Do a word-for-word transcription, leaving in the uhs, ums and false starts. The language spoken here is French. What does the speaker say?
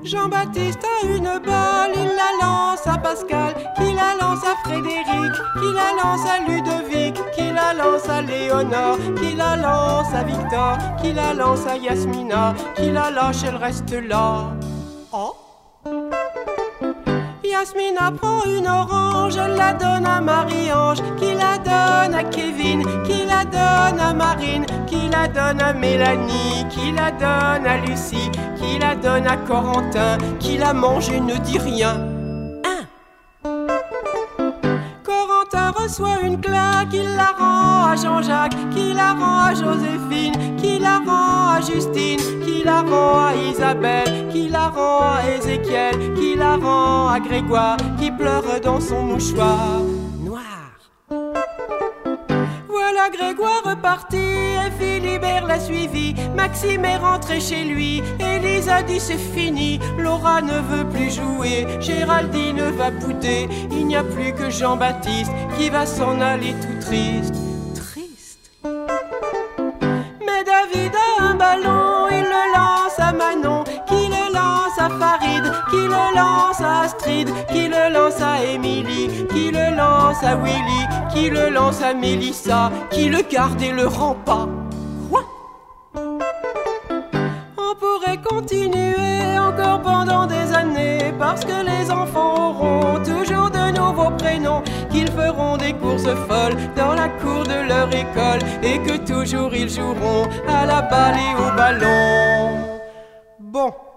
Jean-Baptiste a une balle, il la lance à Pascal, qui la lance à Frédéric, qui la lance à Ludovic, qui la lance à Léonore, qui la lance à Victor, qui la lance à Yasmina, qui la lâche, elle reste là. Oh! Yasmina prend une orange, elle la donne à Marie-Ange, qui la donne à Kevin, qui la donne à Marine, qui la donne à Mélanie, qui la donne à Lucie, qui la donne à Corentin, qui la mange et ne dit rien. Hein? Corentin reçoit une claque, il la rend à Jean-Jacques, qui la rend à Joséphine, qui la rend à Justine, qui la rend à Isabelle, qui la rend à Ézéchiel, qui la rend à Grégoire, qui pleure dans son mouchoir noir. Voilà Grégoire reparti et Philibert l'a suivi. Maxime est rentré chez lui, Élise a dit c'est fini. Laura ne veut plus jouer, Géraldine va bouder. Il n'y a plus que Jean-Baptiste qui va s'en aller tout triste. Triste. Mais David a un ballon, il le lance à Manon, qui le lance à Farid, qui le lance à Astrid, qui le lance à Émilie, qui le lance à Willy, qui le lance à Mélissa, qui le garde et le rend pas. Quoi? On pourrait continuer encore pendant des années, parce que les enfants auront toujours de nouveaux prénoms, qu'ils feront des courses folles dans la cour de leur école, et que toujours ils joueront à la balle et au ballon. Bon.